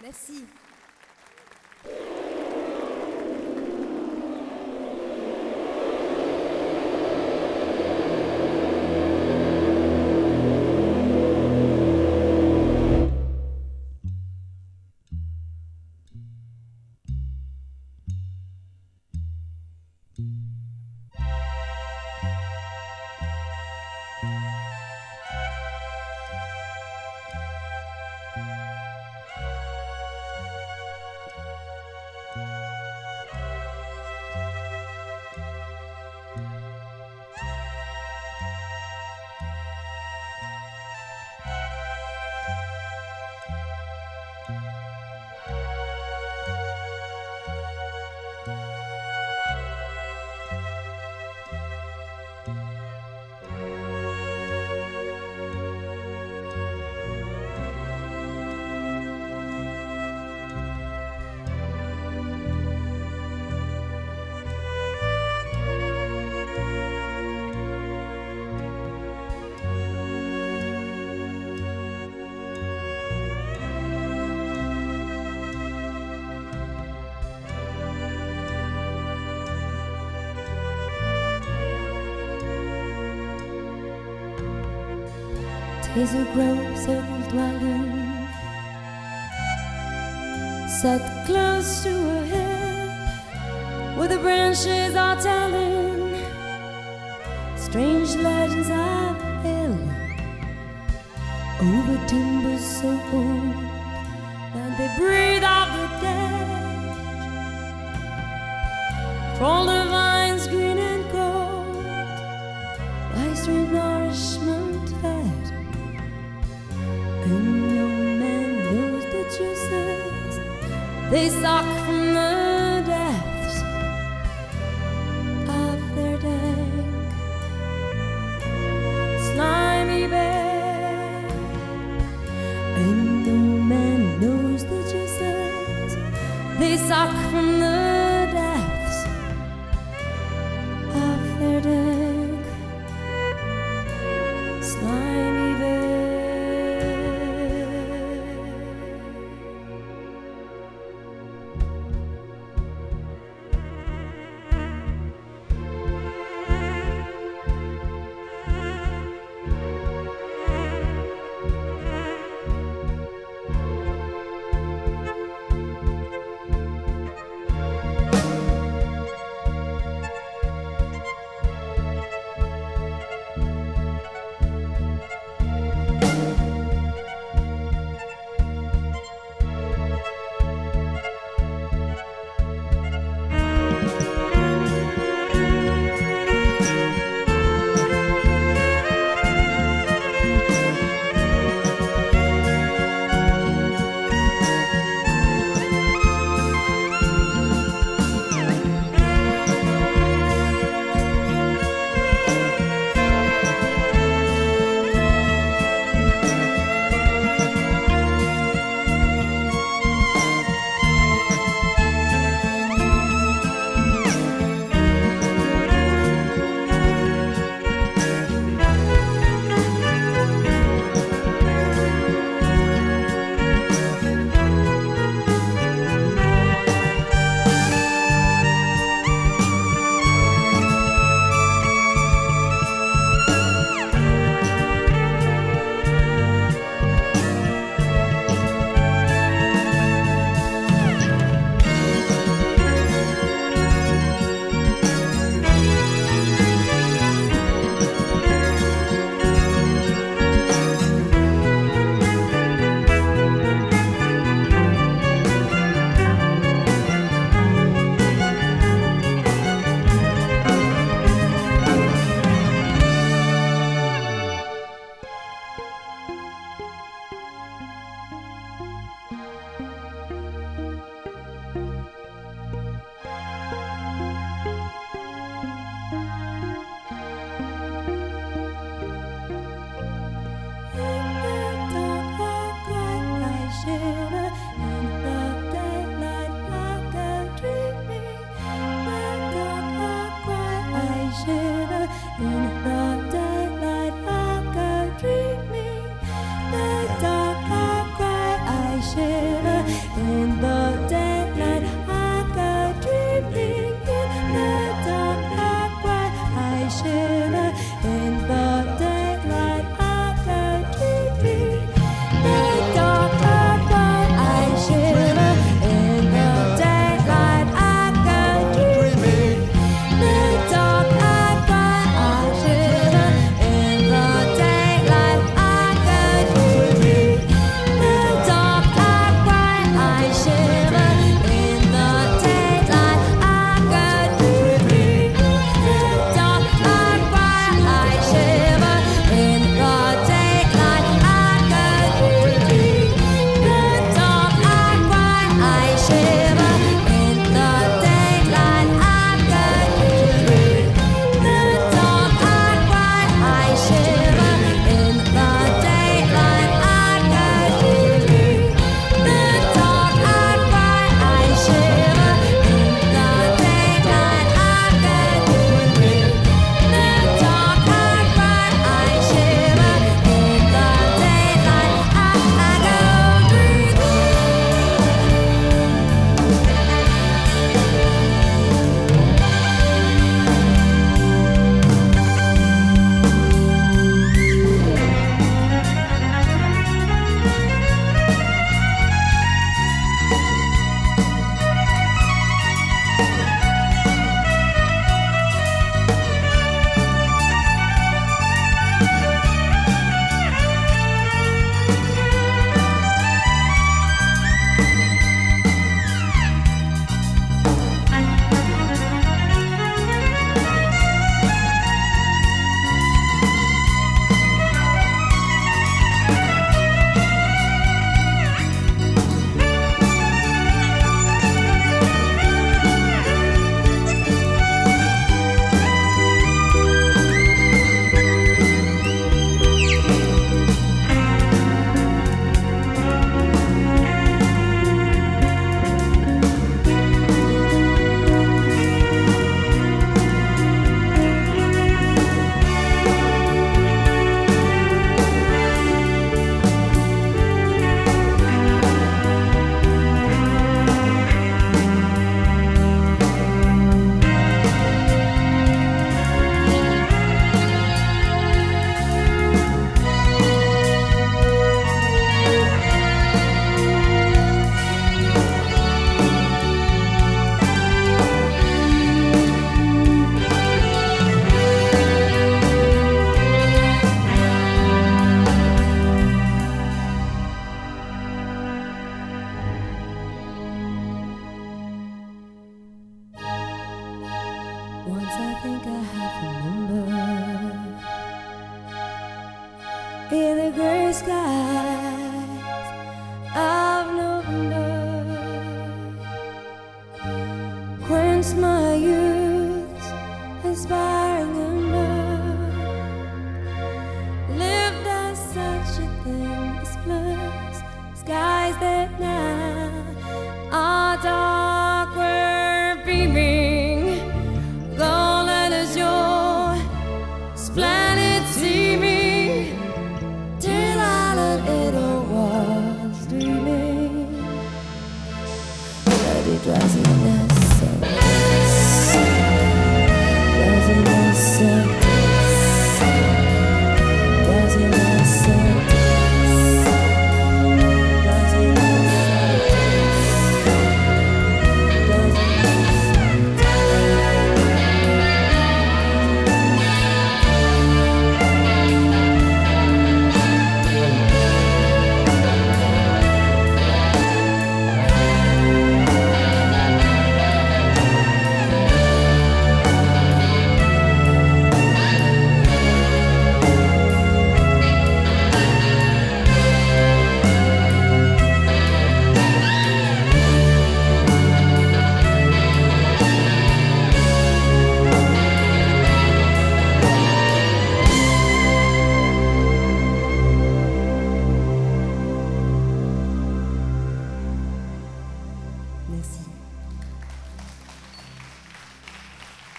Merci. Hazelgrove circled dwelling set close to her head, where the branches are telling strange legends of hell, over timbers so old that they breathe of the dead, crawl the vines green and gold, by straight nourishment fed. And no man knows the juices they suck from the depths of their dank, slimy bed. And no man knows the juices they suck from the depths of their dank, slimy bed. once I think I have remembered. In the gray skies of November, quench my youth's inspiring ember. Lived as such a thing as bliss, skies that now are dark were beaming. Golden as your splendid seeming, till I learned it all was dreaming. But it was